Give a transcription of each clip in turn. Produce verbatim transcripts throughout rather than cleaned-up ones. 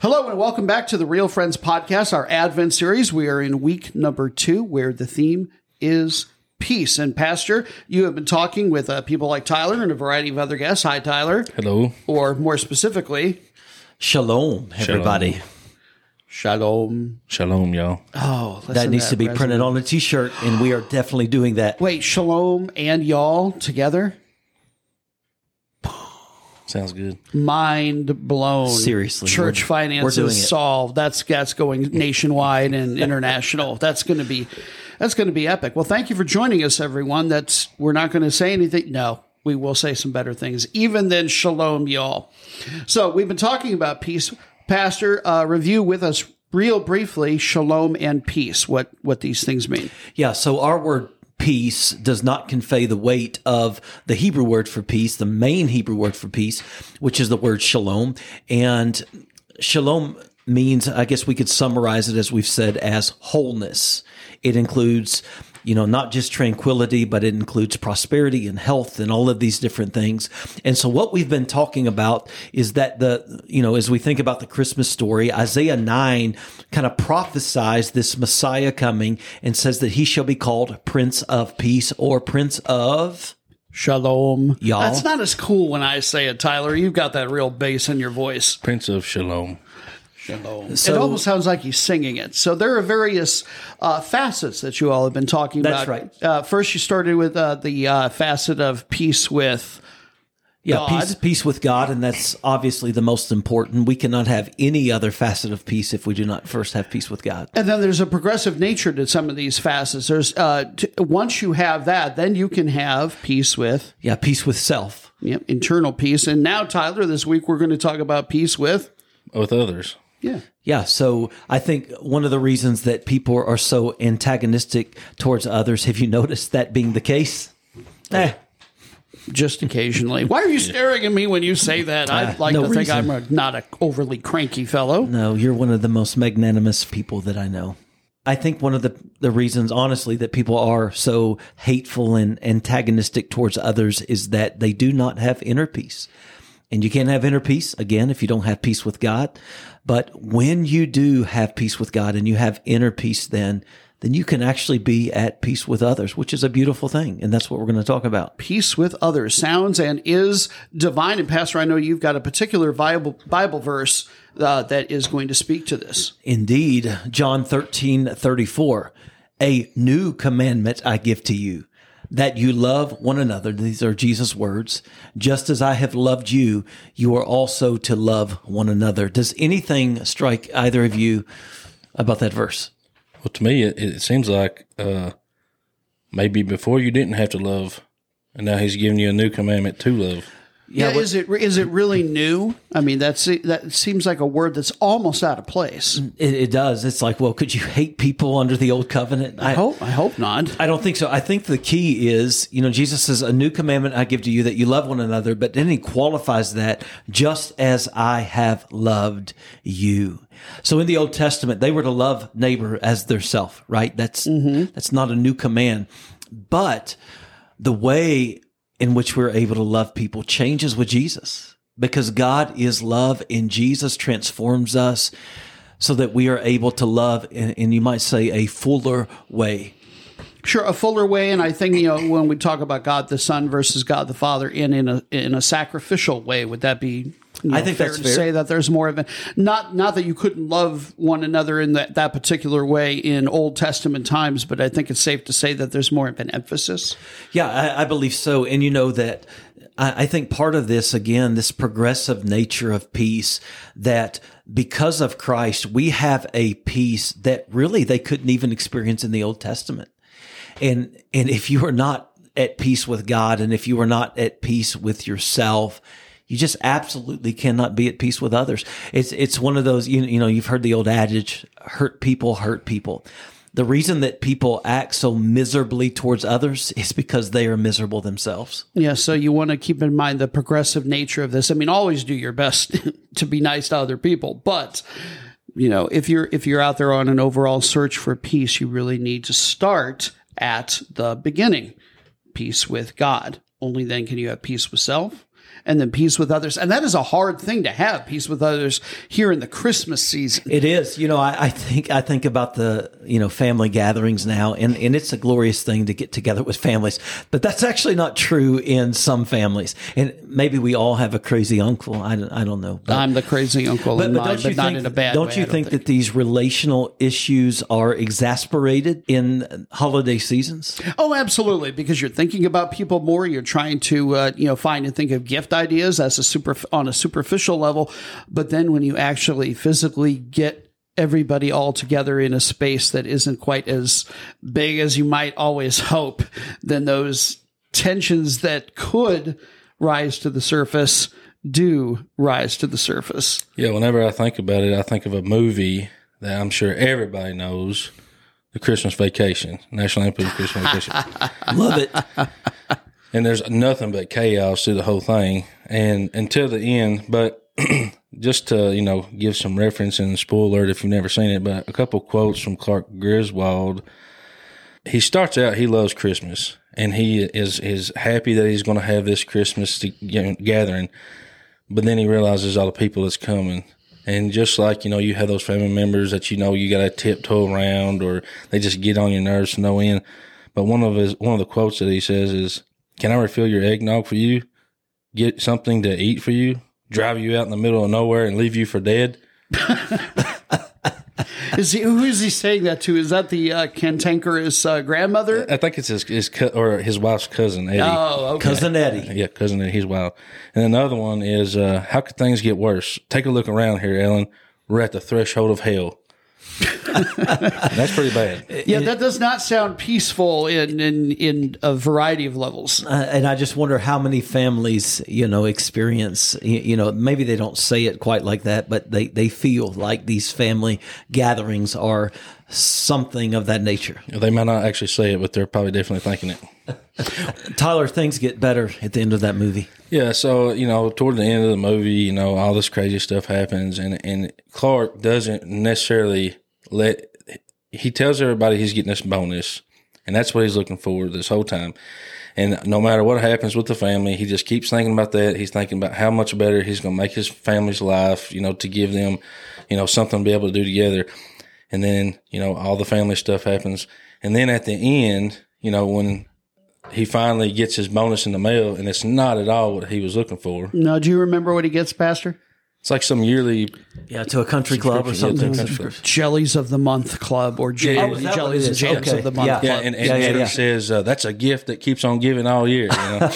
Hello and welcome back to the Real Friends Podcast, our Advent series. We are in week number two, where the theme is peace. And Pastor, you have been talking with uh, people like Tyler and a variety of other guests. Hi, Tyler. Hello. Or more specifically, Shalom, everybody. Shalom. Shalom, y'all. Oh, listen That needs that to be resonate. printed on a t-shirt, and we are definitely doing that. Wait, shalom and y'all together? Sounds good. Mind blown. Seriously, Church we're- finances we're doing it. solved. That's that's going nationwide and international. That's going to be that's going to be epic. Well, thank you for joining us, everyone. That's we're not going to say anything. No, we will say some better things, even than shalom, y'all. So we've been talking about peace. Pastor, uh, review with us real briefly shalom and peace. What what these things mean? Yeah, so our word peace does not convey the weight of the Hebrew word for peace, the main Hebrew word for peace, which is the word shalom. And shalom means, I guess we could summarize it as we've said, as wholeness. It includes, you know, not just tranquility, but it includes prosperity and health and all of these different things. And so what we've been talking about is that the, you know, as we think about the Christmas story, Isaiah nine kind of prophesies this Messiah coming and says that he shall be called Prince of Peace or Prince of Shalom. Y'all. That's not as cool when I say it, Tyler. You've got that real bass in your voice. Prince of Shalom. Shalom. So- it almost sounds like he's singing it. So there are various uh, facets that you all have been talking That's about. right. Uh, first, you started with uh, the uh, facet of peace with Yeah, God. peace, peace with God, and that's obviously the most important. We cannot have any other facet of peace if we do not first have peace with God. And then there's a progressive nature to some of these facets. There's uh, t- once you have that, then you can have peace with Yeah, peace with self. yep, internal peace. And now, Tyler, this week we're going to talk about peace with With others. yeah. Yeah, so I think one of the reasons that people are so antagonistic towards others, have you noticed that being the case? Eh, Just occasionally. Why are you staring at me when you say that? I'd like no to think reason. I'm a, not a overly cranky fellow. no, you're one of the most magnanimous people that I know. I think one of the, the reasons, honestly, that people are so hateful and antagonistic towards others is that they do not have inner peace. And you can't have inner peace, again, if you don't have peace with God. But when you do have peace with God and you have inner peace, then then you can actually be at peace with others, which is a beautiful thing. And that's what we're going to talk about. Peace with others sounds and is divine. And Pastor, I know you've got a particular Bible, Bible verse uh, that is going to speak to this. Indeed, John thirteen thirty-four, a new commandment I give to you, that you love one another. These are Jesus' words. Just as I have loved you, you are also to love one another. Does anything strike either of you about that verse? Well, to me, it, it seems like uh, maybe before you didn't have to love, and now he's giving you a new commandment to love. Yeah, what- is it is it really new? I mean, that's that seems like a word that's almost out of place. It, it does. It's like, well, could you hate people under the old covenant? I hope I hope not. I don't think so. I think the key is, you know, Jesus says, a new commandment I give to you, that you love one another, but then he qualifies that, just as I have loved you. So in the Old Testament, they were to love neighbor as their self, right? That's, that's not a new command. But the way in which we're able to love people changes with Jesus, because God is love and Jesus transforms us so that we are able to love in, in you might say, a fuller way. Sure, a fuller way, and I think you know when we talk about God the Son versus God the Father in in a in a sacrificial way, would that be? You know, I think fair that's to fair. say that there's more of a not not that you couldn't love one another in that, that particular way in Old Testament times, but I think it's safe to say that there's more of an emphasis. Yeah, I, I believe so. And you know that I, I think part of this, again, this progressive nature of peace, that because of Christ, we have a peace that really they couldn't even experience in the Old Testament. And and if you are not at peace with God, and if you are not at peace with yourself, you just absolutely cannot be at peace with others. It's it's one of those, you, you know, you've heard the old adage, hurt people hurt people. The reason that people act so miserably towards others is because they are miserable themselves. Yeah, so you want to keep in mind the progressive nature of this. I mean, always do your best to be nice to other people, but you know, if you're if you're out there on an overall search for peace, you really need to start at the beginning. Peace with God. Only then can you have peace with self. and then peace with others. And that is a hard thing to have, peace with others here in the Christmas season. It is. You know, I, I think I think about the, you know, family gatherings now, and, and it's a glorious thing to get together with families. But that's actually not true in some families. And maybe we all have a crazy uncle. I, don't- I don't know. But, I'm the crazy uncle but, in but mine, don't you but not think, in a bad don't way. you I don't think that these relational issues are exasperated in holiday seasons? Oh, absolutely. Because you're thinking about people more. You're trying to, uh, you know, find and think of gift ideas as a super on a superficial level. But then when you actually physically get everybody all together in a space that isn't quite as big as you might always hope, then those tensions that could rise to the surface do rise to the surface. Yeah, whenever I think about it, I think of a movie that I'm sure everybody knows, The Christmas Vacation, National Lampoon's Christmas Vacation. Love it. And there's nothing but chaos through the whole thing, and until the end. But just to, you know, give some reference and spoiler alert if you've never seen it, but a couple quotes from Clark Griswold. He starts out, he loves Christmas, and he is is happy that he's going to have this Christmas to, you know, gathering. But then he realizes all the people that's coming. And just like, you know, you have those family members that, you know, you got to tiptoe around, or they just get on your nerves to no end. But one of his, one of the quotes that he says is, "Can I refill your eggnog for you? Get something to eat for you? Drive you out in the middle of nowhere and leave you for dead?" Is he, who is he saying that to? Is that the uh, cantankerous uh, grandmother? I think it's his, his co- or his wife's cousin, Eddie. Oh, okay. Cousin Eddie. Yeah, cousin Eddie. He's wild. And then the other one is, uh, how could things get worse? Take a look around here, Ellen. We're at the threshold of hell. That's pretty bad. Yeah, that does not sound peaceful in in, in a variety of levels. Uh, and I just wonder how many families, you know, experience, you, you know, maybe they don't say it quite like that, but they, they feel like these family gatherings are something of that nature. They might not actually say it, but they're probably definitely thinking it. Tyler, things get better at the end of that movie. Yeah, so, you know, toward the end of the movie, you know, all this crazy stuff happens, and, and Clark doesn't necessarily let, he tells everybody he's getting this bonus, and that's what he's looking for this whole time. And no matter what happens with the family, he just keeps thinking about that. He's thinking about how much better he's going to make his family's life, you know, to give them, you know, something to be able to do together. And then, you know, all the family stuff happens. And then at the end, you know, when he finally gets his bonus in the mail, and it's not at all what he was looking for. No, do you remember what he gets, Pastor? It's like some yearly Yeah, to a country club or subscription, yeah, something. to a country club. Jellies of the Month Club, or J- Yeah, is that what Jellies it and is? Jams Okay. of the Month Yeah. Yeah, Club. and, and, Yeah, yeah, and yeah. he says uh, that's a gift that keeps on giving all year. You know,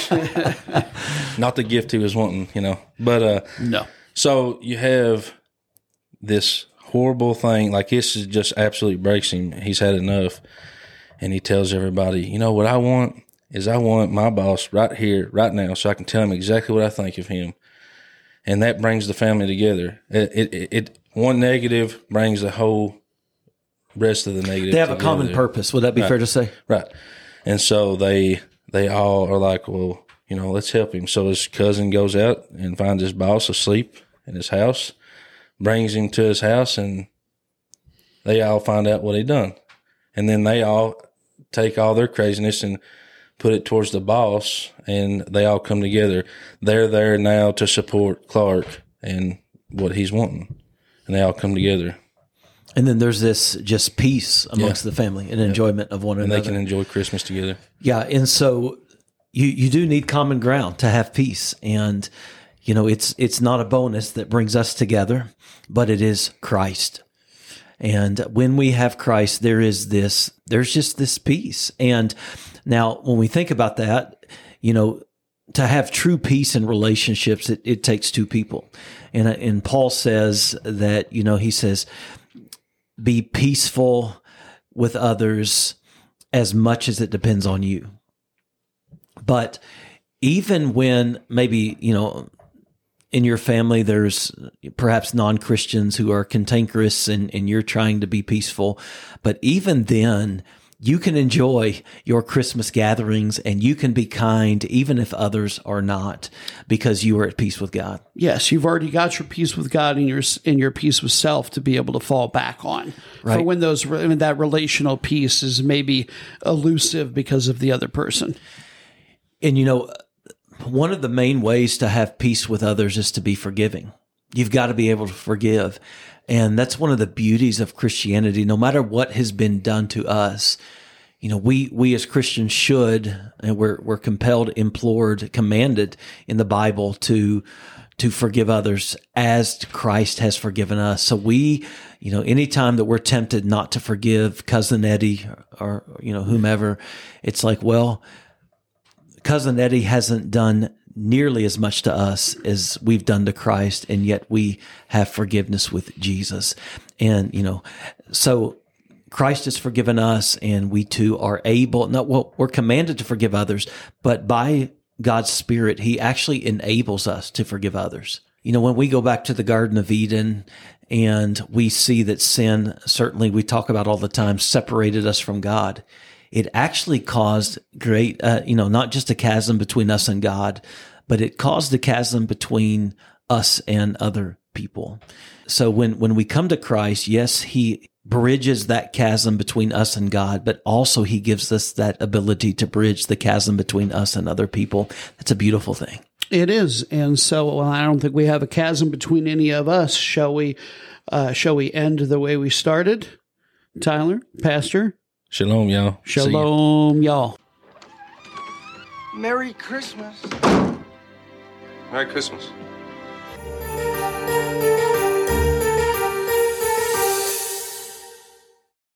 not the gift he was wanting. You know, but uh, No. so you have this horrible thing. Like, this is just absolutely breaks him. He's had enough, and he tells everybody, you know what I want is I want my boss right here, right now, so I can tell him exactly what I think of him. And that brings the family together. It, it, it one negative brings the whole rest of the negative. They have a together. common purpose. Would that be Right. fair to say? Right. And so they they all are like, well, you know, let's help him. So his cousin goes out and finds his boss asleep in his house, brings him to his house, and they all find out what he done. And then they all take all their craziness and put it towards the boss, and they all come together. They're there now to support Clark and what he's wanting. And they all come together. And then there's this just peace amongst Yeah. the family and enjoyment of one And another. they can enjoy Christmas together. Yeah, and so you you do need common ground to have peace, and you know it's it's not a bonus that brings us together, but it is Christ. And when we have Christ, there is this there's just this peace. And now when we think about that, you know, to have true peace in relationships, it, it takes two people. And and Paul says that, you know, he says, be peaceful with others as much as it depends on you. But even when maybe, you know, in your family, there's perhaps non-Christians who are cantankerous and, and you're trying to be peaceful. But even then, you can enjoy your Christmas gatherings and you can be kind even if others are not, because you are at peace with God. Yes, you've already got your peace with God and your and your peace with self to be able to fall back on. Right. For when those when that relational peace is maybe elusive because of the other person. And, you know, One of the main ways to have peace with others is to be forgiving. You've got to be able to forgive. And that's one of the beauties of Christianity. No matter what has been done to us, you know, we, we as Christians should, and we're, we're compelled, implored, commanded in the Bible to, to forgive others as Christ has forgiven us. So we, you know, anytime that we're tempted not to forgive Cousin Eddie or, you know, whomever, it's like, well, Cousin Eddie hasn't done nearly as much to us as we've done to Christ, and yet we have forgiveness with Jesus. And, you know, so Christ has forgiven us, and we too are able, not, well, we're commanded to forgive others, but by God's Spirit, He actually enables us to forgive others. You know, when we go back to the Garden of Eden and we see that sin, certainly we talk about all the time, separated us from God, it actually caused great, uh, you know, not just a chasm between us and God, but it caused a chasm between us and other people. So when, when we come to Christ, yes, He bridges that chasm between us and God, but also He gives us that ability to bridge the chasm between us and other people. That's a beautiful thing. It is. And so well, I don't think we have a chasm between any of us. Shall we, uh, shall we end the way we started? Tyler, Pastor? Shalom, y'all. Shalom, y'all. Merry Christmas. Merry Christmas.